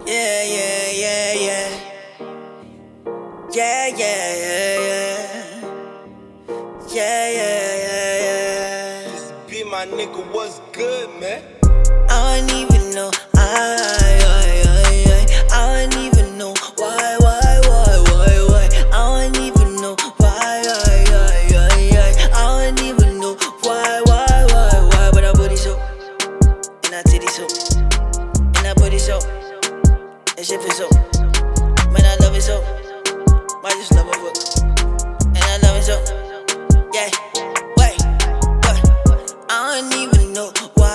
Yeah, yeah, yeah, yeah. Yeah, yeah, yeah, yeah. Yeah, yeah, yeah, yeah. This be my nigga, what's good, man? I don't even know. I don't even know why. I don't even know why. I don't even know why. But I booty so, and I titty so, and I booty so, and shit for so. Man, I love it so. I just love it, and I love it so. Yeah, wait, what? I don't even know why.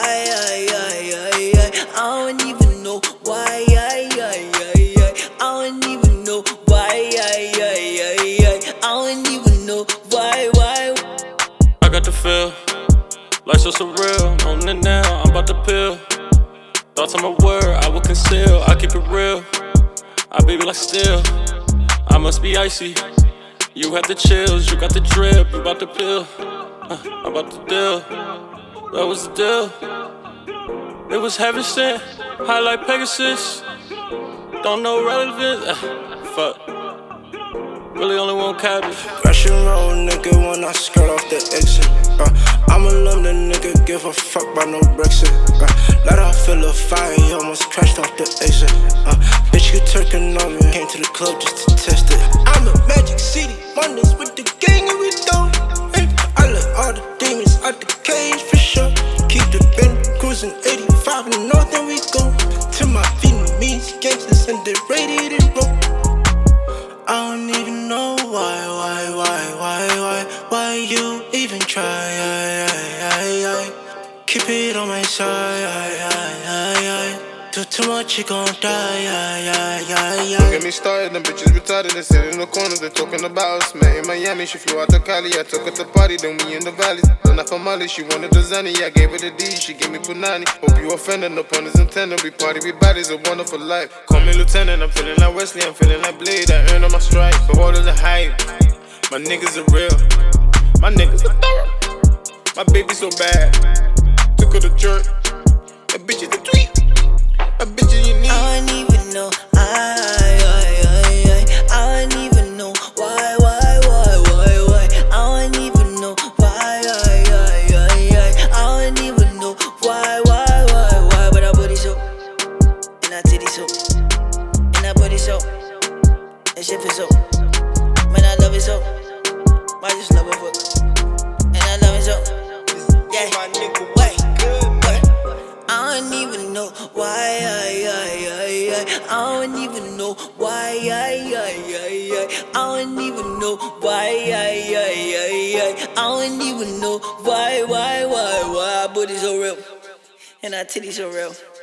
I don't even know why. I don't even know why. I don't even know why. I got the feel, life so surreal. On it now, I'm about to peel. Thoughts on my word, I will conceal. I keep it real, I baby like steel. I must be icy. You have the chills, you got the drip, you about to peel. I'm about to deal. That was the deal. It was heaven sent, high like Pegasus. Don't know relevance. Fuck. Really only want cabbage. Rush and roll, nigga, when I skirt off the exit. I'm a London nigga, give a fuck about no Brexit. Let her feel the fire, he almost crashed off the exit. Bitch, you turkin' on me, came to the club just to test it. I'm a Magic City, Mondays with the gang and we don't. I let all the demons out the cage for sure. Keep the bin cruising 85 in the north and we go. To my Vietnamese gangsters and they ready to roll. I don't even know why you even try. Keep it on my side. Do too much, you gon' die. Get me started, them bitches retarded. They sit in the corner, they talking about us. Met in Miami, she flew out to Cali. I took her to party, then we in the valleys. Then I found Molly, she wanted the Zanny. I gave her the D, she gave me Punani. Hope you offended, no pun is intended. We party, we bodies, a wonderful life. Call me Lieutenant, I'm feeling like Wesley, I'm feeling like Blade. I earned all my stripes, but all of the hype. My niggas are real, my niggas are thorough. My baby so bad, took her to church. That bitch is a tweet, that bitch is unique. I don't even know. I don't even know why. I don't even know why. I don't even know why. But I booty so, and I titty so, and I booty so, and shit for so. Man, I love it so. I just love it for, and I love it so. Yeah, My nigga, wait, good, I don't even know why. I don't even know why. I don't even know why. I don't even know why. But it's so real, and our titties so real.